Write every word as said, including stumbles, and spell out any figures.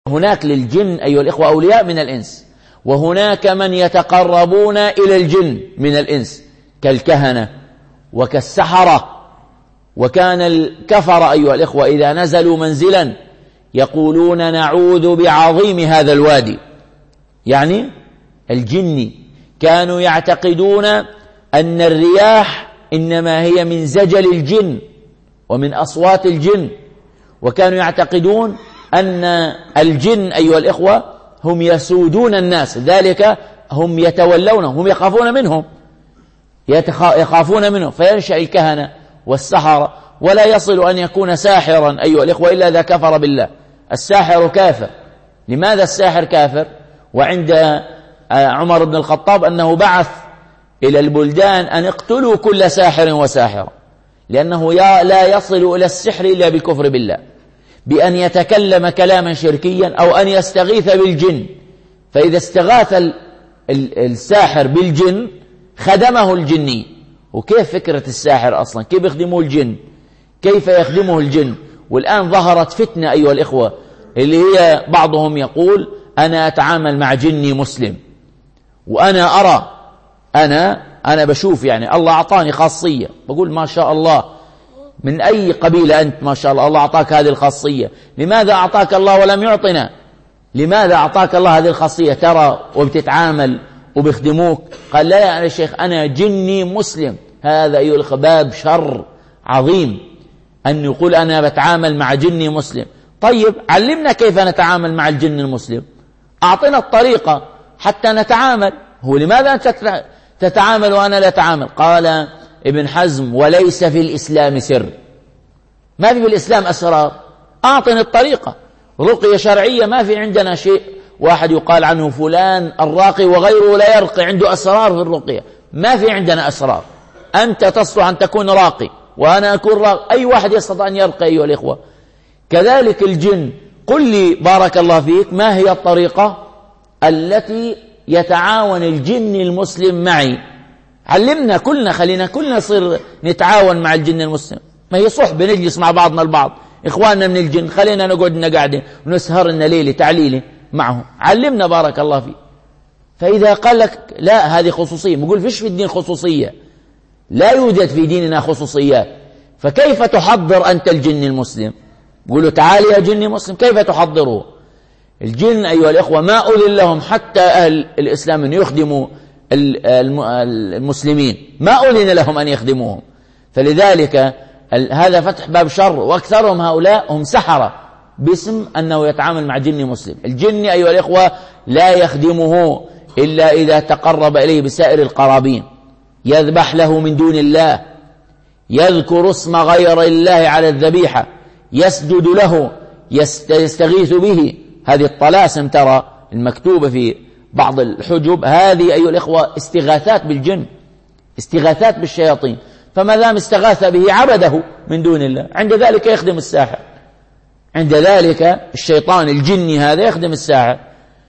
هناك للجن أيها الإخوة أولياء من الإنس، وهناك من يتقربون إلى الجن من الإنس كالكهنة وكالسحرة. وكان الكفر أيها الإخوة إذا نزلوا منزلا يقولون نعوذ بعظيم هذا الوادي، يعني الجن كانوا يعتقدون أن الرياح إنما هي من زجل الجن ومن أصوات الجن، وكانوا يعتقدون أن الجن أيها الإخوة هم يسودون الناس، ذلك هم يتولونهم، هم يخافون منهم يخافون منهم فينشأ الكهنة والسحرة. ولا يصل أن يكون ساحرا أيها الإخوة إلا إذا كفر بالله. الساحر كافر. لماذا الساحر كافر؟ وعند عمر بن الخطاب أنه بعث إلى البلدان أن اقتلوا كل ساحر وساحرة، لأنه لا يصل إلى السحر إلا بالكفر بالله، بأن يتكلم كلاما شركيا أو أن يستغيث بالجن. فإذا استغاث الساحر بالجن خدمه الجني. وكيف فكرة الساحر أصلا؟ كيف يخدمه الجن؟ كيف يخدمه الجن؟ والآن ظهرت فتنة أيها الإخوة، اللي هي بعضهم يقول أنا أتعامل مع جني مسلم، وأنا أرى أنا أنا بشوف يعني الله أعطاني خاصية، بقول ما شاء الله، من أي قبيلة أنت؟ ما شاء الله، الله أعطاك هذه الخاصية. لماذا أعطاك الله ولم يعطنا؟ لماذا أعطاك الله هذه الخاصية ترى وبتتعامل وبيخدموك؟ قال لا يا شيخ أنا جني مسلم. هذا أيها الأخوة باب شر عظيم، أن يقول أنا بتعامل مع جني مسلم. طيب علمنا كيف نتعامل مع الجن المسلم، أعطنا الطريقة حتى نتعامل. هو لماذا أنت تتعامل وأنا لا أتعامل؟ قال ابن حزم وليس في الإسلام سر، ما في في الإسلام أسرار، أعطني الطريقة. رقية شرعية ما في عندنا شيء، واحد يقال عنه فلان الراقي وغيره لا يرقي، عنده أسرار في الرقية. ما في عندنا أسرار. أنت تصلح أن تكون راقي وأنا أكون راقي، أي واحد يستطيع أن يرقي أيها الإخوة. كذلك الجن. قل لي بارك الله فيك ما هي الطريقة التي يتعاون الجن المسلم معي؟ علمنا كلنا، خلينا كلنا نصير نتعاون مع الجن المسلم. ما هي صحبة نجلس مع بعضنا البعض، إخواننا من الجن، خلينا نقعد لنا قاعدة ونسهر لنا ليلة تعليلة معهم. علمنا بارك الله فيك. فإذا قال لك لا هذه خصوصية، بقول فيش في الدين خصوصية، لا يوجد في ديننا خصوصيات. فكيف تحضر أنت الجن المسلم؟ بقولوا تعالي يا جني مسلم، كيف تحضره؟ الجن أيها الإخوة ما أذن لهم حتى أهل الإسلام أن يخدموا المسلمين، ما أذن لهم أن يخدموهم. فلذلك هذا فتح باب شر، وأكثرهم هؤلاء هم سحرة باسم أنه يتعامل مع جن مسلم. الجن أيها الإخوة لا يخدمه إلا إذا تقرب إليه بسائر القرابين، يذبح له من دون الله، يذكر اسم غير الله على الذبيحة، يسجد له، يستغيث به. هذه الطلاسم ترى المكتوبة في بعض الحجب، هذه أيها الإخوة استغاثات بالجن، استغاثات بالشياطين. فما دام استغاث به عبده من دون الله، عند ذلك يخدم الساحر، عند ذلك الشيطان الجني هذا يخدم الساحر.